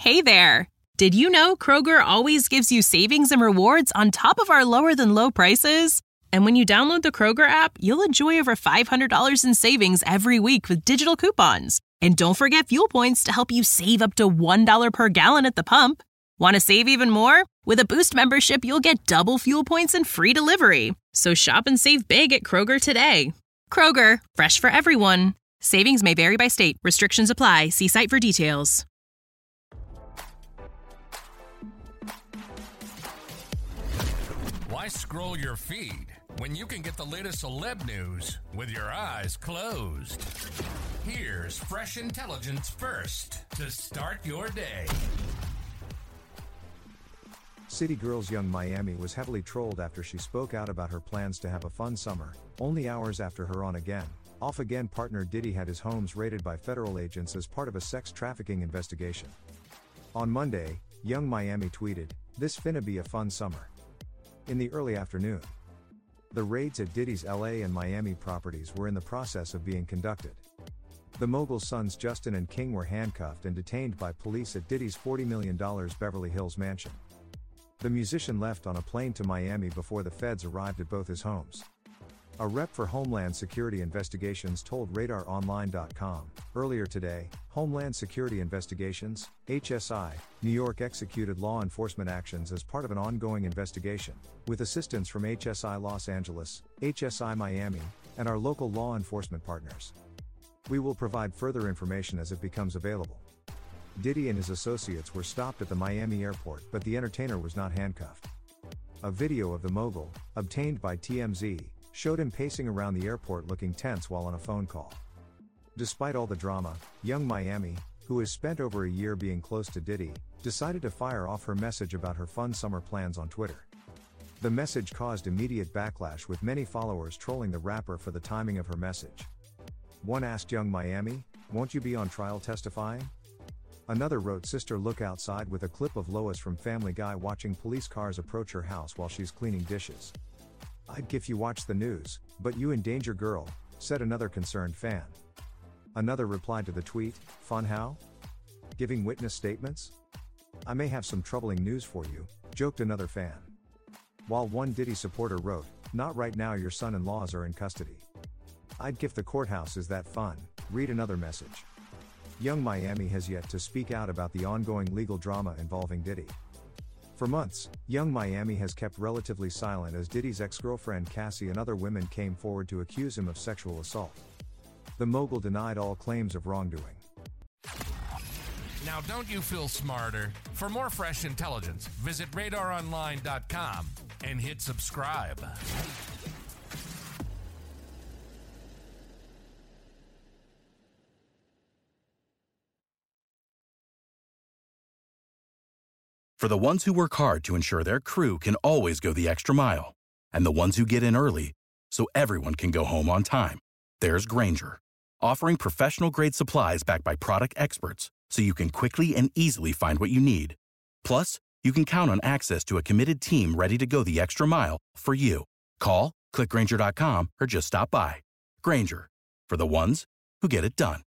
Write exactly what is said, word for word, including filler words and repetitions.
Hey there! Did you know Kroger always gives you savings and rewards on top of our lower-than-low prices? And when you download the Kroger app, you'll enjoy over five hundred dollars in savings every week with digital coupons. And don't forget fuel points to help you save up to one dollar per gallon at the pump. Want to save even more? With a Boost membership, you'll get double fuel points and free delivery. So shop and save big at Kroger today. Kroger, fresh for everyone. Savings may vary by state. Restrictions apply. See site for details. Why scroll your feed when you can get the latest celeb news with your eyes closed? Here's fresh intelligence first to start your day. City Girls Young Miami was heavily trolled after she spoke out about her plans to have a fun summer, only hours after her on-again, off-again partner Diddy had his homes raided by federal agents as part of a sex trafficking investigation. On Monday, Young Miami tweeted, "This finna be a fun summer." In the early afternoon, the raids at Diddy's L A and Miami properties were in the process of being conducted. The mogul's sons Justin and King were handcuffed and detained by police at Diddy's forty million dollars Beverly Hills mansion. The musician left on a plane to Miami before the feds arrived at both his homes. A rep for Homeland Security Investigations told Radar Online dot com, earlier today, Homeland Security Investigations, H S I, New York executed law enforcement actions as part of an ongoing investigation, with assistance from H S I Los Angeles, H S I Miami, and our local law enforcement partners. We will provide further information as it becomes available. Diddy and his associates were stopped at the Miami airport, but the entertainer was not handcuffed. A video of the mogul, obtained by T M Z, showed him pacing around the airport looking tense while on a phone call. Despite all the drama, Young Miami, who has spent over a year being close to Diddy, decided to fire off her message about her fun summer plans on Twitter. The message caused immediate backlash, with many followers trolling the rapper for the timing of her message. One asked Young Miami, "Won't you be on trial testifying?" Another wrote, "Sister, look outside," with a clip of Lois from Family Guy watching police cars approach her house while she's cleaning dishes. "I'd gif you watch the news, but you in danger, girl," said another concerned fan. Another replied to the tweet, "Fun how? Giving witness statements? I may have some troubling news for you," joked another fan. While one Diddy supporter wrote, "Not right now, your son-in-laws are in custody." "I'd gif the courthouse, is that fun?" read another message. Young Miami has yet to speak out about the ongoing legal drama involving Diddy. For months, Young Miami has kept relatively silent as Diddy's ex-girlfriend Cassie and other women came forward to accuse him of sexual assault. The mogul denied all claims of wrongdoing. Now, don't you feel smarter? For more fresh intelligence, visit Radar Online dot com and hit subscribe. For the ones who work hard to ensure their crew can always go the extra mile, and the ones who get in early so everyone can go home on time, there's Grainger, offering professional-grade supplies backed by product experts so you can quickly and easily find what you need. Plus, you can count on access to a committed team ready to go the extra mile for you. Call, click Grainger dot com, or just stop by. Grainger, for the ones who get it done.